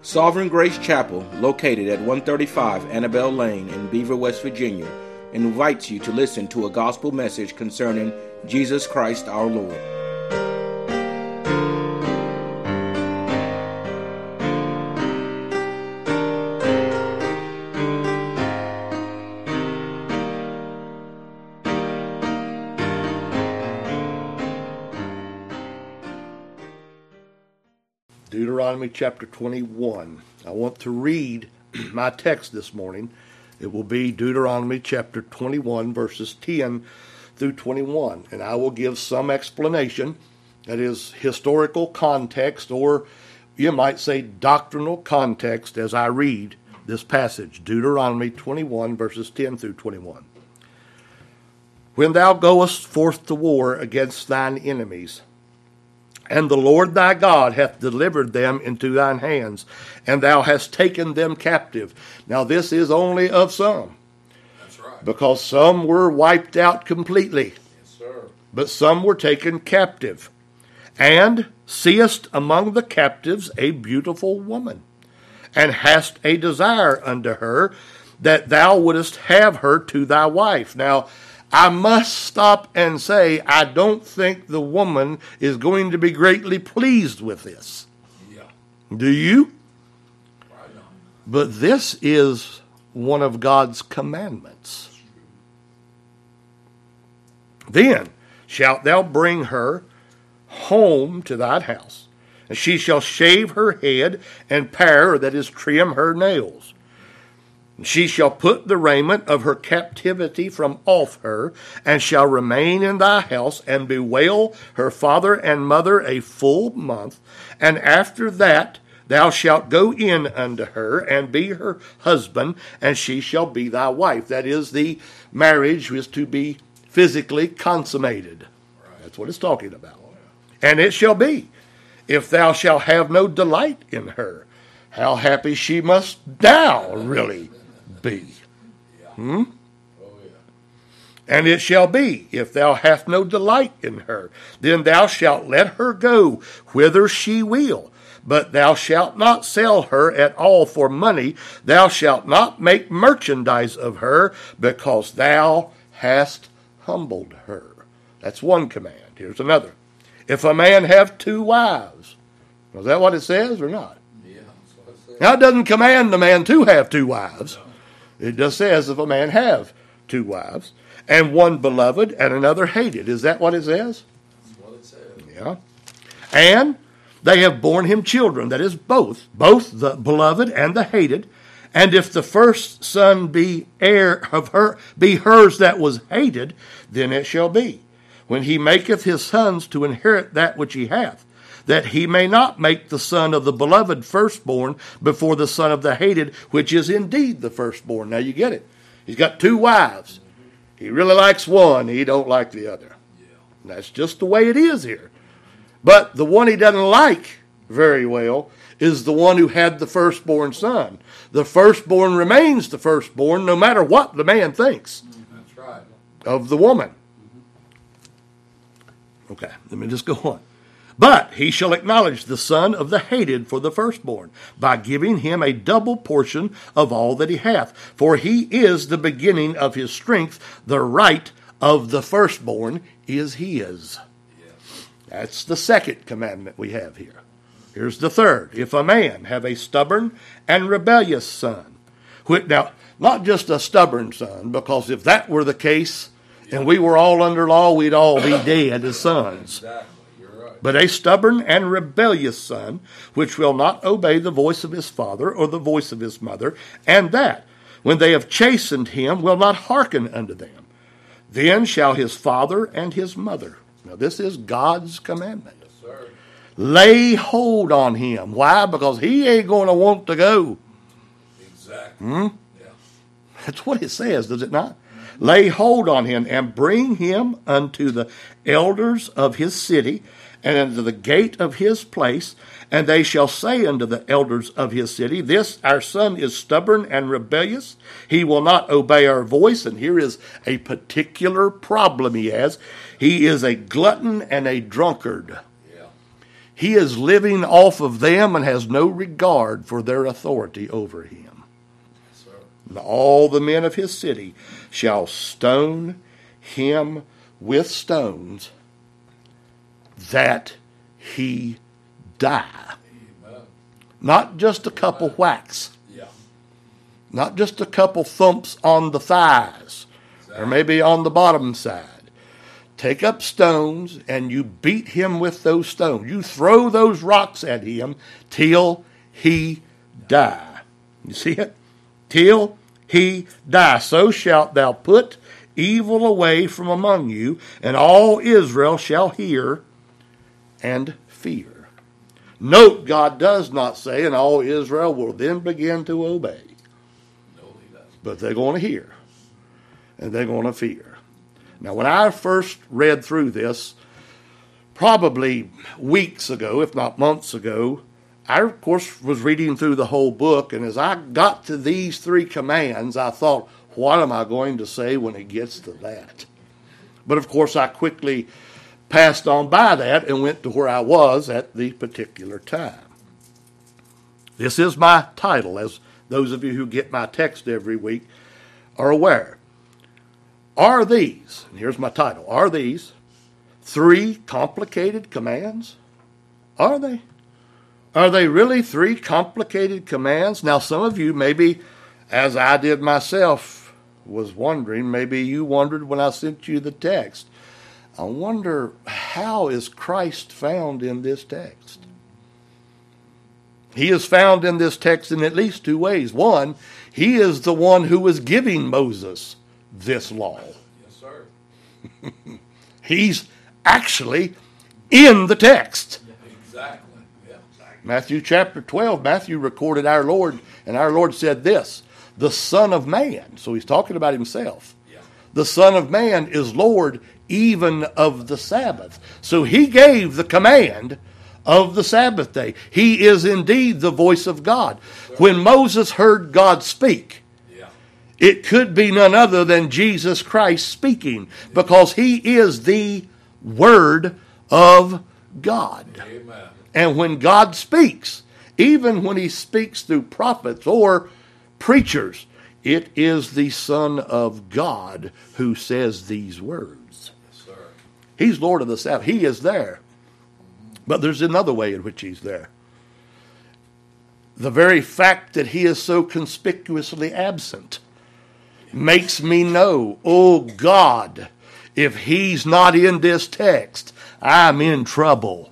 Sovereign Grace Chapel, located at 135 Annabelle Lane in Beaver, West Virginia, invites you to listen to a gospel message concerning Jesus Christ our Lord. Deuteronomy chapter 21. I want to read my text this morning. It will be Deuteronomy chapter 21, verses 10 through 21. And I will give some explanation, that is historical context, or you might say doctrinal context, as I read this passage. Deuteronomy 21, verses 10 through 21. When thou goest forth to war against thine enemies, and the Lord thy God hath delivered them into thine hands, and thou hast taken them captive. Now this is only of some. That's right. Because some were wiped out completely. Yes, sir. But some were taken captive. And seest among the captives a beautiful woman, and hast a desire unto her, that thou wouldest have her to thy wife. Now, I must stop and say, I don't think the woman is going to be greatly pleased with this. Yeah. Do you? Right on. But this is one of God's commandments. Then shalt thou bring her home to thine house, and she shall shave her head and pare, that is, trim her nails. She shall put the raiment of her captivity from off her, and shall remain in thy house, and bewail her father and mother a full month. And after that thou shalt go in unto her, and be her husband, and she shall be thy wife. That is, the marriage is to be physically consummated. Right. That's what it's talking about. And it shall be, if thou shalt have no delight in her, how happy she must thou really be. Oh, yeah. And it shall be, if thou hast no delight in her, then thou shalt let her go whither she will. But thou shalt not sell her at all for money. Thou shalt not make merchandise of her, because thou hast humbled her. That's one command. Here's another. If a man have two wives, is that what it says or not? Yeah, that's what I said. Now, it doesn't command the man to have two wives. It just says if a man have two wives, and one beloved and another hated. Is that what it says? That's what it said. Yeah. And they have borne him children, that is, both the beloved and the hated. And if the first son be heir of her, be hers that was hated, then it shall be, when he maketh his sons to inherit that which he hath, that he may not make the son of the beloved firstborn before the son of the hated, which is indeed the firstborn. Now you get it. He's got two wives. He really likes one. He don't like the other. Yeah. That's just the way it is here. But the one he doesn't like very well is the one who had the firstborn son. The firstborn remains the firstborn no matter what the man thinks That's right. of the woman. Okay, let me just go on. But he shall acknowledge the son of the hated for the firstborn, by giving him a double portion of all that he hath. For he is the beginning of his strength, the right of the firstborn is his. Yes. That's the second commandment we have here. Here's the third. If a man have a stubborn and rebellious son, now, not just a stubborn son, because if that were the case, and we were all under law, we'd all be dead as sons. Exactly. You're right. But a stubborn and rebellious son, which will not obey the voice of his father or the voice of his mother, and that, when they have chastened him, will not hearken unto them, then shall his father and his mother, now this is God's commandment, Yes, sir. lay hold on him. Why? Because he ain't going to want to go. Exactly. Hmm? Yeah. That's what it says, does it not? Lay hold on him, and bring him unto the elders of his city, and unto the gate of his place, and they shall say unto the elders of his city, this our son is stubborn and rebellious. He will not obey our voice. And here is a particular problem he has. He is a glutton and a drunkard. Yeah. He is living off of them and has no regard for their authority over him. Sir. And all the men of his city shall stone him with stones, that he die. Amen. Not just a couple whacks. Yeah. Not just a couple thumps on the thighs, or maybe on the bottom side. Take up stones and you beat him with those stones. You throw those rocks at him till he die. You see it? Till he die. So shalt thou put evil away from among you, and all Israel shall hear and fear. Note, God does not say, and all Israel will then begin to obey. No, he doesn't. But they're going to hear, and they're going to fear. Now, when I first read through this, probably weeks ago, if not months ago, I, of course, was reading through the whole book, and as I got to these 3 commands, I thought, what am I going to say when it gets to that? But, of course, I quickly passed on by that and went to where I was at the particular time. This is my title, as those of you who get my text every week are aware. Are these, and here's my title, are these 3 complicated commands? Are they? Are they really 3 complicated commands? Now, some of you, maybe, as I did myself, was wondering, maybe you wondered when I sent you the text, I wonder, how is Christ found in this text? He is found in this text in at least 2 ways. One, he is the one who was giving Moses this law. Yes, sir. He's actually in the text. Exactly. Yeah. Matthew chapter 12, Matthew recorded our Lord, and our Lord said this, the Son of Man. So he's talking about himself. Yeah. The Son of Man is Lord even of the Sabbath. So he gave the command of the Sabbath day. He is indeed the voice of God. When Moses heard God speak, it could be none other than Jesus Christ speaking, because he is the Word of God. Amen. And when God speaks, even when he speaks through prophets or preachers, it is the Son of God who says these words. Yes, sir. He's Lord of the Sabbath. He is there. But there's another way in which he's there. The very fact that he is so conspicuously absent makes me know, oh God, if he's not in this text, I'm in trouble.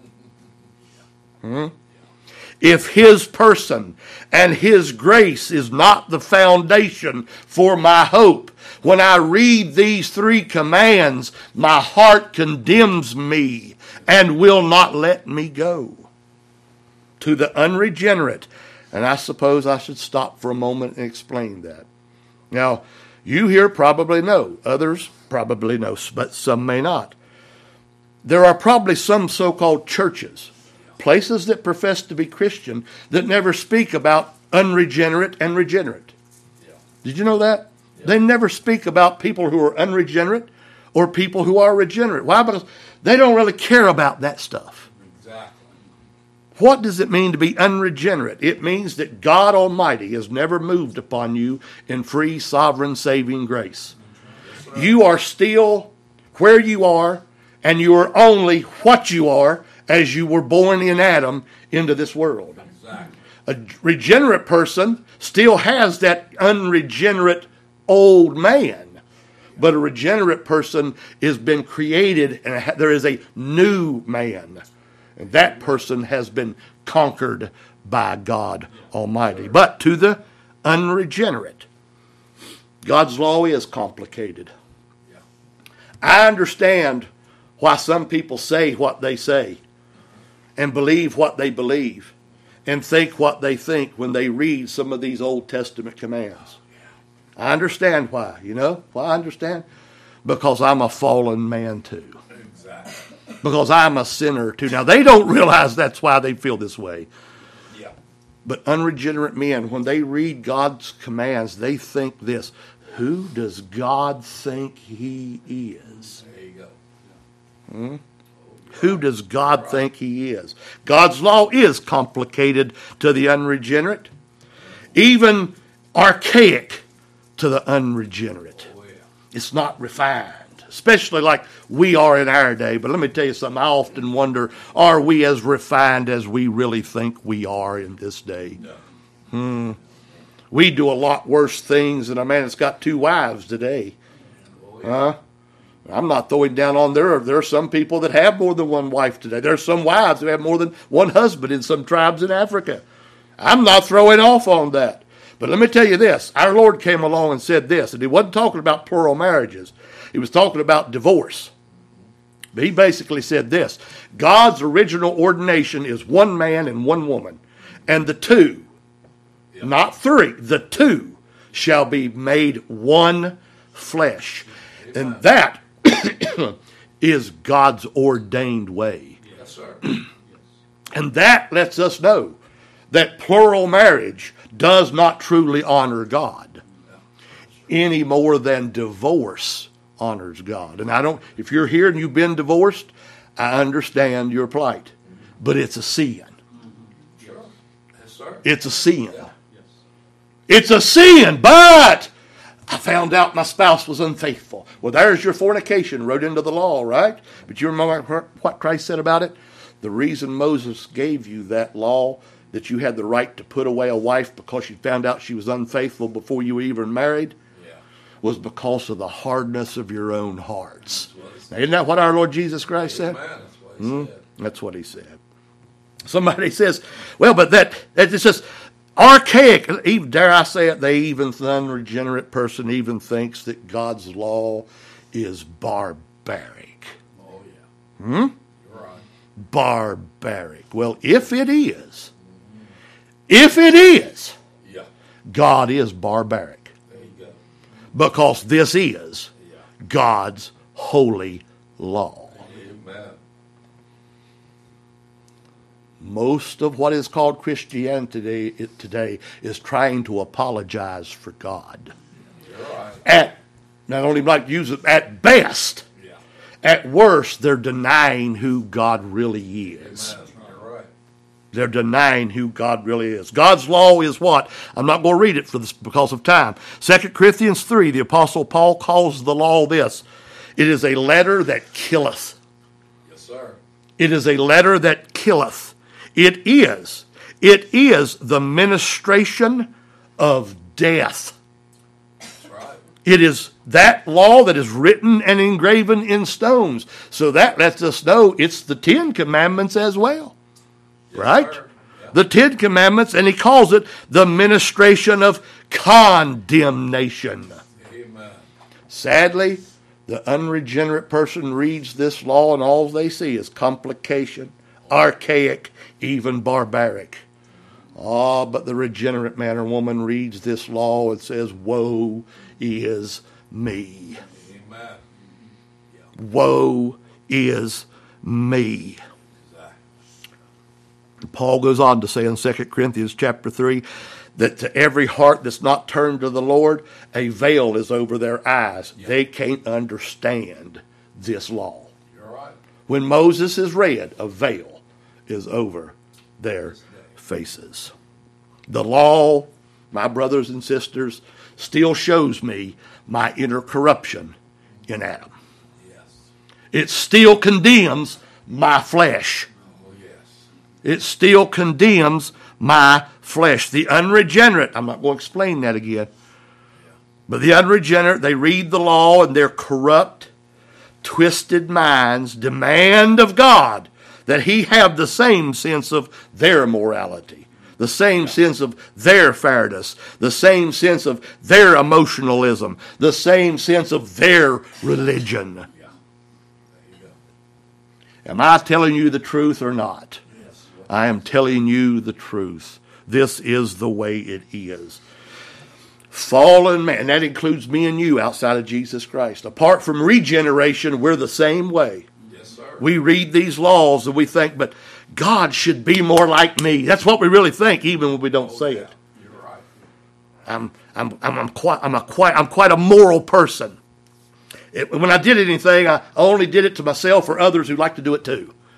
If his person and his grace is not the foundation for my hope, when I read these 3 commands, my heart condemns me and will not let me go. To the unregenerate, and I suppose I should stop for a moment and explain that. Now, you here probably know, others probably know, but some may not. There are probably some so-called churches, places that profess to be Christian, that never speak about unregenerate and regenerate. Yeah. Did you know that? Yeah. They never speak about people who are unregenerate or people who are regenerate. Why? Because they don't really care about that stuff. Exactly. What does it mean to be unregenerate? It means that God Almighty has never moved upon you in free, sovereign, saving grace. You are still where you are, and you are only what you are as you were born in Adam into this world. Exactly. A regenerate person still has that unregenerate old man, but a regenerate person has been created, and there is a new man. And that person has been conquered by God Almighty. But to the unregenerate, God's law is complicated. I understand why some people say what they say and believe what they believe and think what they think when they read some of these Old Testament commands. I understand why. You know why I understand? Because I'm a fallen man too. Exactly. Because I'm a sinner too. Now, they don't realize that's why they feel this way. Yeah. But unregenerate men, when they read God's commands, they think this: who does God think he is? There you go. Who does God think he is? God's law is complicated to the unregenerate, even archaic to the unregenerate. Oh, yeah. It's not refined, especially like we are in our day. But let me tell you something. I often wonder, are we as refined as we really think we are in this day? No. We do a lot worse things than a man that's got 2 wives today. Oh, yeah. I'm not throwing down on there. There are some people that have more than one wife today. There are some wives who have more than one husband in some tribes in Africa. I'm not throwing off on that. But let me tell you this. Our Lord came along and said this, and he wasn't talking about plural marriages. He was talking about divorce. But he basically said this. God's original ordination is one man and one woman. And the two, not three, the two shall be made one flesh. And that is God's ordained way. Yes, sir. And that lets us know that plural marriage does not truly honor God any more than divorce honors God. And if you're here and you've been divorced, I understand your plight. But it's a sin. Sure. Yes, sir. It's a sin. Yeah. Yes. It's a sin, but I found out my spouse was unfaithful. Well, there's your fornication wrote into the law, right? But you remember what Christ said about it? The reason Moses gave you that law, that you had the right to put away a wife because you found out she was unfaithful before you were even married, was because of the hardness of your own hearts. Now, isn't that what our Lord Jesus Christ said? Amen. That's what he said. That's what he said. Somebody says, well, but it's just archaic. Even, dare I say it, the unregenerate person even thinks that God's law is barbaric. Oh, yeah. You're right. Barbaric. Well, if it is, Yeah. God is barbaric. There you go. Because this is God's holy law. Amen. Most of what is called Christianity today is trying to apologize for God. You're right. I don't even like to use it, at best. Yeah. At worst, they're denying who God really is. Amen. You're right. They're denying who God really is. God's law is what? I'm not going to read it because of time. 2 Corinthians 3, the Apostle Paul calls the law this. It is a letter that killeth. Yes, sir. It is a letter that killeth. It is the ministration of death. That's right. It is that law that is written and engraven in stones. So that lets us know it's the 10 Commandments as well. Yes, Right? sir. Yeah. The 10 Commandments, and he calls it the ministration of condemnation. Amen. Sadly, the unregenerate person reads this law and all they see is complication, archaic, even barbaric. But the regenerate man or woman reads this law and says, woe is me. Amen. Woe is me. Exactly. Paul goes on to say in 2 Corinthians chapter 3 that to every heart that's not turned to the Lord, a veil is over their eyes. Yeah. They can't understand this law. You're right. When Moses is read, a veil is over their faces. The law, my brothers and sisters, still shows me my inner corruption in Adam. Yes. It still condemns my flesh. Oh, yes. It still condemns my flesh. The unregenerate, I'm not going to explain that again, but the unregenerate, they read the law and their corrupt, twisted minds demand of God that he have the same sense of their morality, the same sense of their fairness, the same sense of their emotionalism, the same sense of their religion. Yeah. There you go. Am I telling you the truth or not? Yes. I am telling you the truth. This is the way it is. Fallen man, and that includes me and you outside of Jesus Christ. Apart from regeneration, we're the same way. Yes, sir. We read these laws and we think, but God should be more like me. That's what we really think, even when we don't say it. You're right. I'm quite a moral person. When I did anything, I only did it to myself or others who like to do it too.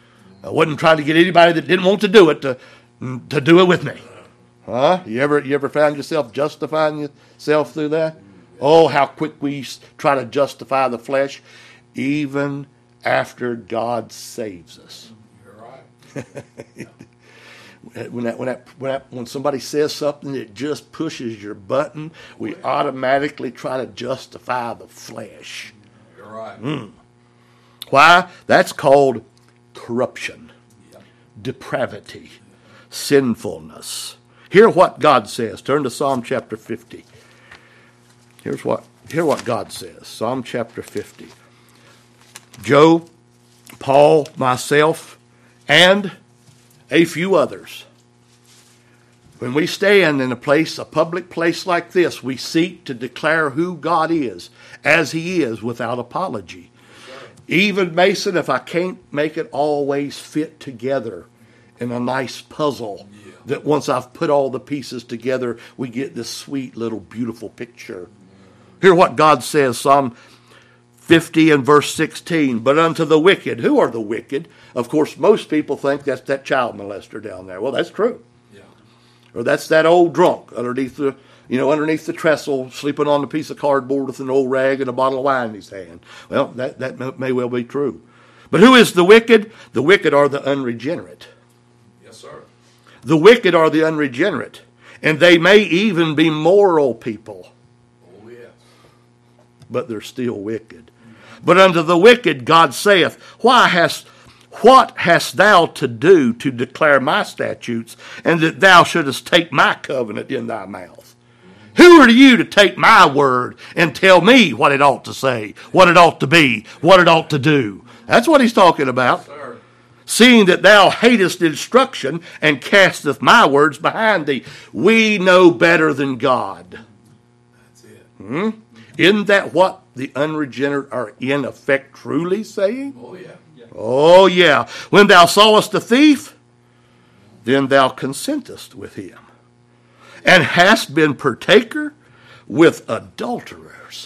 I wasn't trying to get anybody that didn't want to do it to do it with me. Huh? You ever found yourself justifying yourself through that? Oh, how quick we try to justify the flesh, even after God saves us. You're right. When somebody says something that just pushes your button, we automatically try to justify the flesh. You're right. Why? That's called corruption, Yep. depravity, sinfulness. Hear what God says. Turn to Psalm chapter 50. Hear what God says. Psalm chapter 50. Joe, Paul, myself, and a few others. When we stand in a public place like this, we seek to declare who God is, as He is, without apology. Even, Mason, if I can't make it always fit together in a nice puzzle, that once I've put all the pieces together, we get this sweet little beautiful picture. Hear what God says, Psalm 50 and verse 16. But unto the wicked, who are the wicked? Of course, most people think that's that child molester down there. Well, that's true. Yeah. Or that's that old drunk underneath the trestle, sleeping on a piece of cardboard with an old rag and a bottle of wine in his hand. Well, that may well be true. But who is the wicked? The wicked are the unregenerate. Yes, sir. The wicked are the unregenerate. And they may even be moral people, Oh, yes. but they're still wicked. But unto the wicked God saith, what hast thou to do to declare my statutes, and that thou shouldest take my covenant in thy mouth? Who are you to take my word and tell me what it ought to say, what it ought to be, what it ought to do? That's what he's talking about. Sir. Seeing that thou hatest instruction and casteth my words behind thee. We know better than God. That's it. Isn't that what the unregenerate are in effect truly saying? Oh, yeah. Oh, yeah. When thou sawest a thief, then thou consentest with him, and hast been partaker with adulterers.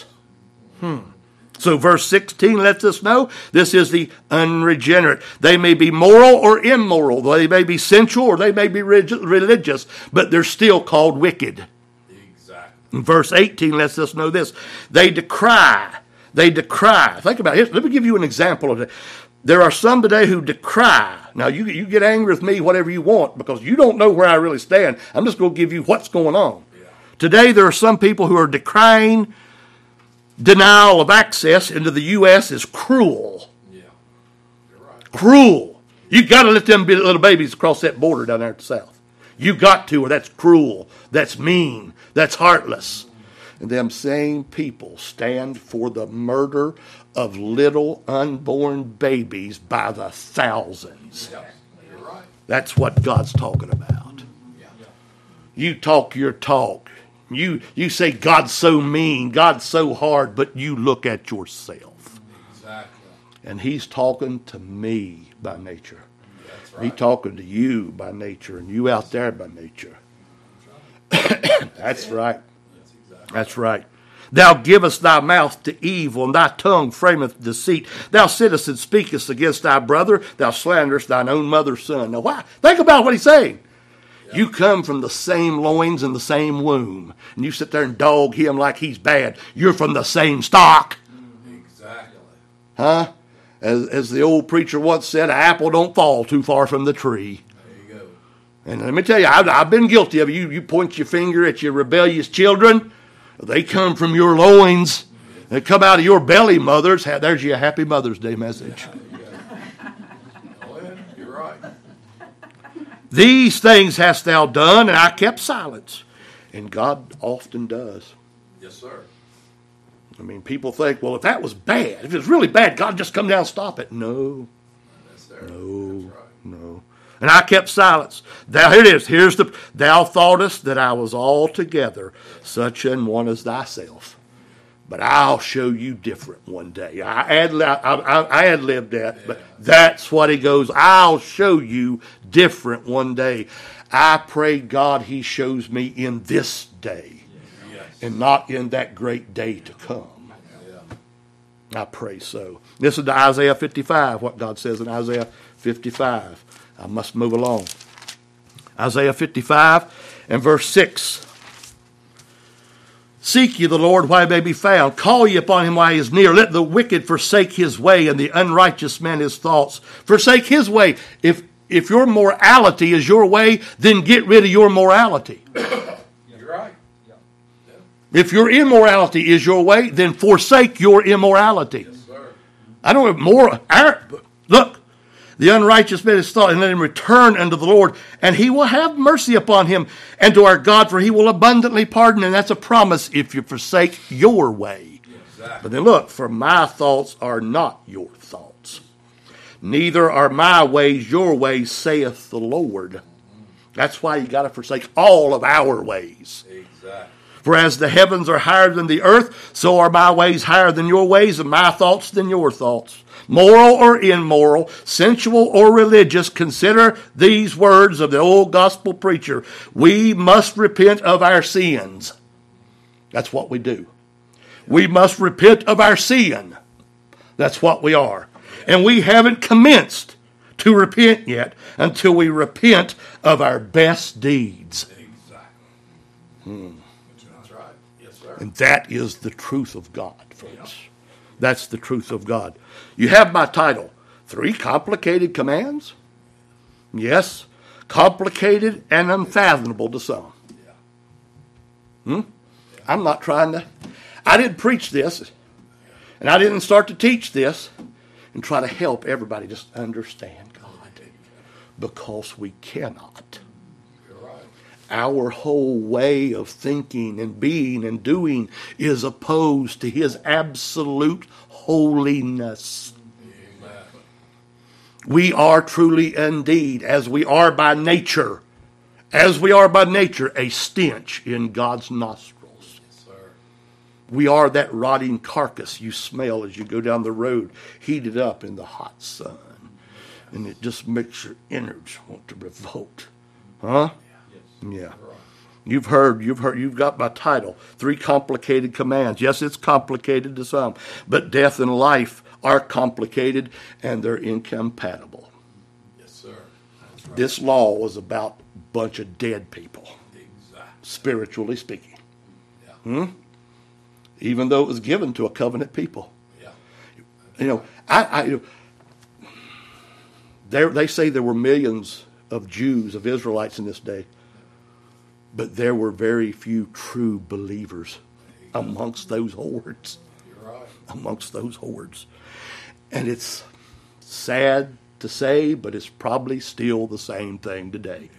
So verse 16 lets us know this is the unregenerate. They may be moral or immoral. They may be sensual or they may be religious, but they're still called wicked. Exactly. And verse 18 lets us know this. They decry. Think about it. Let me give you an example of it. There are some today who decry. Now, you get angry with me, whatever you want, because you don't know where I really stand. I'm just going to give you what's going on. Yeah. Today, there are some people who are decrying denial of access into the U.S. is cruel. Yeah. You're right. Cruel. You got to let them little babies cross that border down there at the south. You got to, or that's cruel. That's mean. That's heartless. And them same people stand for the murder of little unborn babies by the thousands. Yeah. You're right. That's what God's talking about. Yeah. You talk your talk. You say God's so mean, God's so hard, but you look at yourself. Exactly. And He's talking to me by nature. That's right. He's talking to you by nature, and you out there by nature. That's right. That's exactly. That's right. Thou givest thy mouth to evil, and thy tongue frameth deceit. Thou sittest and speakest against thy brother. Thou slanderest thine own mother's son. Now, why? Think about what he's saying. Yeah. You come from the same loins and the same womb, and you sit there and dog him like he's bad. You're from the same stock. Exactly. Huh? As the old preacher once said, an apple don't fall too far from the tree. There you go. And let me tell you, I've been guilty of it. You point your finger at your rebellious children. They come from your loins. They come out of your belly, mothers. There's your Happy Mother's Day message. Oh, yeah. You're right. These things hast thou done, and I kept silence. And God often does. Yes, sir. I mean, people think, well, if that was bad, if it was really bad, God just come down and stop it. No. That's there. No. That's right. No. And I kept silence. Here it is. Thou thoughtest that I was altogether such an one as thyself. But I'll show you different one day. I ad-libbed that, but that's what he goes. I'll show you different one day. I pray God He shows me in this day Yes. and not in that great day to come. Yeah. I pray so. Listen to Isaiah 55, what God says in Isaiah 55. I must move along. Isaiah 55 and verse 6. Seek ye the Lord while he may be found. Call ye upon him while he is near. Let the wicked forsake his way, and the unrighteous man his thoughts. Forsake his way. If your morality is your way, then get rid of your morality. You're right. If your immorality is your way, then forsake your immorality. Yes, sir. I don't have more. Look, the unrighteous man his thought, and let him return unto the Lord, and he will have mercy upon him, and to our God, for he will abundantly pardon. And that's a promise if you forsake your way. Exactly. But then look, for my thoughts are not your thoughts, neither are my ways your ways, saith the Lord. That's why you got to forsake all of our ways. Exactly. For as the heavens are higher than the earth, so are my ways higher than your ways, and my thoughts than your thoughts. Moral or immoral, sensual or religious, consider these words of the old gospel preacher. We must repent of our sins. That's what we do. We must repent of our sin. That's what we are. And we haven't commenced to repent yet until we repent of our best deeds. Exactly. That's right. Yes, sir. And that is the truth of God, folks. That's the truth of God. You have my title, 3 Complicated Commands? Yes, complicated and unfathomable to some. I'm not trying to, I didn't preach this, and I didn't start to teach this and try to help everybody just understand God, because we cannot. You're right. Our whole way of thinking and being and doing is opposed to his absolute holiness. Amen. We are truly indeed, as we are by nature, a stench in God's nostrils. Yes, sir. We are that rotting carcass you smell as you go down the road, heated up in the hot sun. And it just makes your innards want to revolt. Huh? Yeah. You've got my title, 3 Complicated Commands. Yes, it's complicated to some, but death and life are complicated and they're incompatible. Yes, sir. That's right. This law was about a bunch of dead people, Exactly. spiritually speaking. Yeah. Even though it was given to a covenant people. Yeah. They say there were millions of Jews, of Israelites in this day, but there were very few true believers amongst those hordes. You're right. Amongst those hordes. And it's sad to say, but it's probably still the same thing today.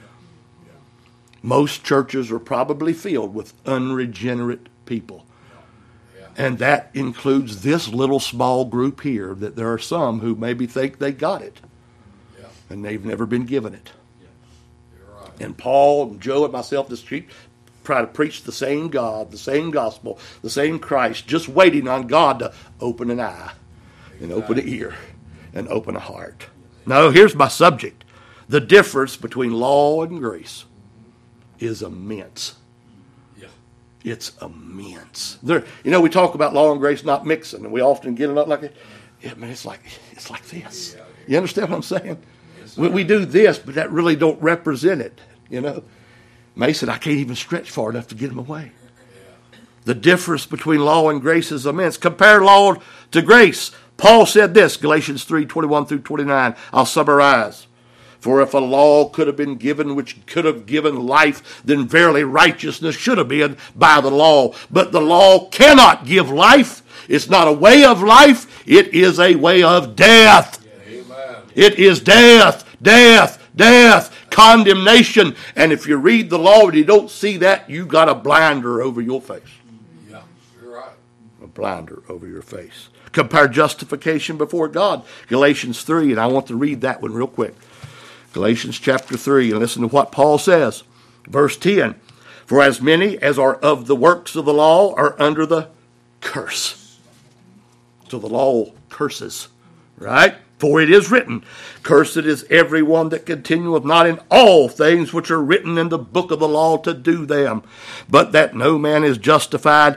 Most churches are probably filled with unregenerate people. And that includes this little small group here, that there are some who maybe think they got it. Yeah. And they've never been given it. You're right. And Paul and Joe and myself this street try to preach the same God, the same gospel, the same Christ, just waiting on God to open an eye and open an ear and open a heart. Now, here's my subject. The difference between law and grace is immense. Yeah. It's immense. We talk about law and grace not mixing, and we often get it up like it. Yeah, man, it's like this. You understand what I'm saying? Yes, sir. We do this, but that really don't represent it. Mason, I can't even stretch far enough to get him away. The difference between law and grace is immense. Compare law to grace. Paul said this, Galatians 3:21 through 29. I'll summarize. For if a law could have been given which could have given life, then verily righteousness should have been by the law. But the law cannot give life. It's not a way of life. It is a way of death. Amen. It is death, death, death, condemnation. And if you read the law and you don't see that, you got a blinder over your face. Yeah. You're right. A blinder over your face. Compare justification before God. Galatians 3, and I want to read that one real quick. Galatians chapter 3, and listen to what Paul says. Verse 10, for as many as are of the works of the law are under the curse. So the law curses, right? For it is written, cursed is everyone that continueth not in all things which are written in the book of the law to do them. But that no man is justified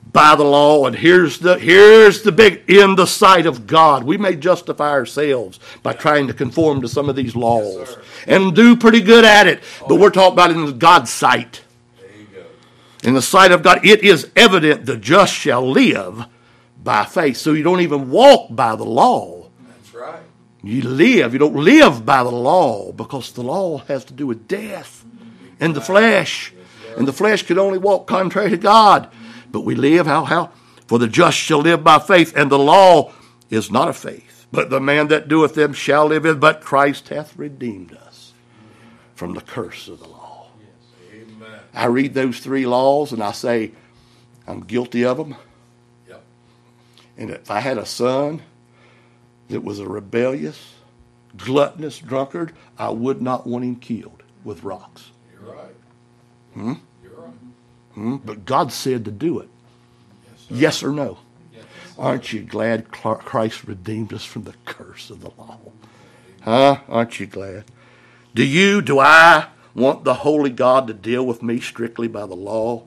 by the law. And here's the big, in the sight of God. We may justify ourselves by trying to conform to some of these laws, Yes, and do pretty good at it. But we're talking about in God's sight. There you go. In the sight of God, it is evident the just shall live by faith. So you don't even walk by the law. That's right. You live. You don't live by the law, because the law has to do with death and the flesh. And the flesh can only walk contrary to God. But we live, how? For the just shall live by faith, and the law is not of faith. But the man that doeth them shall live in. But Christ hath redeemed us from the curse of the law. Amen. I read those 3 laws and I say, I'm guilty of them. Yep. And if I had a son that was a rebellious, gluttonous drunkard, I would not want him killed with rocks. You're right. Hmm? You're right. But God said to do it. Yes, sir. Yes or no? Yes. Aren't you glad Christ redeemed us from the curse of the law? Huh? Aren't you glad? Do I want the holy God to deal with me strictly by the law?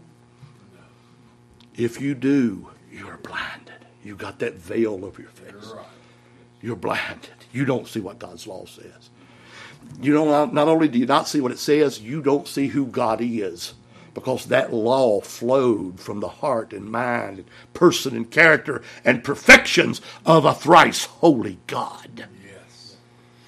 If you do, you're blinded. You've got that veil over your face. You're right. You're blinded. You don't see what God's law says. You don't. Not only do you not see what it says, you don't see who God is, because that law flowed from the heart and mind and person and character and perfections of a thrice holy God. Yes.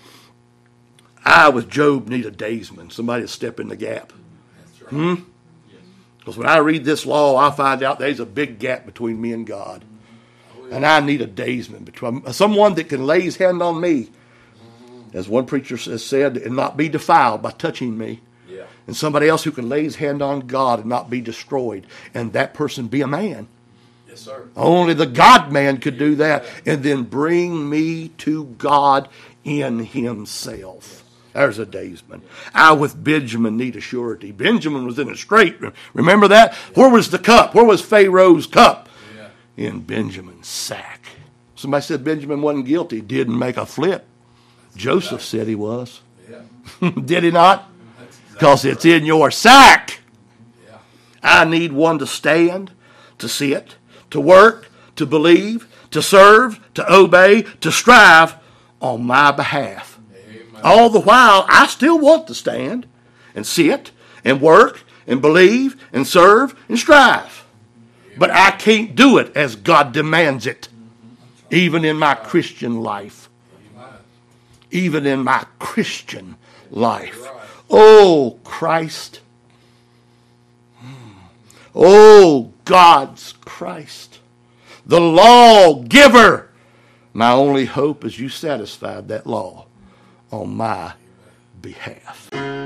I, with Job, need a daysman, somebody to step in the gap. That's right. Because when I read this law, I find out there's a big gap between me and God. And I need a daysman, someone that can lay his hand on me, as one preacher has said, and not be defiled by touching me. Yeah. And somebody else who can lay his hand on God and not be destroyed. And that person be a man. Yes, sir. Only the God-man could do that. And then bring me to God in himself. There's a daysman. I, with Benjamin, need a surety. Benjamin was in a strait. Remember that? Where was the cup? Where was Pharaoh's cup? Yeah. In Benjamin's sack. Somebody said Benjamin wasn't guilty. Didn't make a flip. Joseph said he was. Yeah. Did he not? That's exactly Because it's in your sack. Yeah. I need one to stand, to sit, to work, to believe, to serve, to obey, to strive on my behalf. Amen. All the while, I still want to stand and sit and work and believe and serve and strive. But I can't do it as God demands it, even in my Christian life. Even in my Christian life. Oh, Christ. Oh, God's Christ. The lawgiver. My only hope is you satisfied that law on my behalf.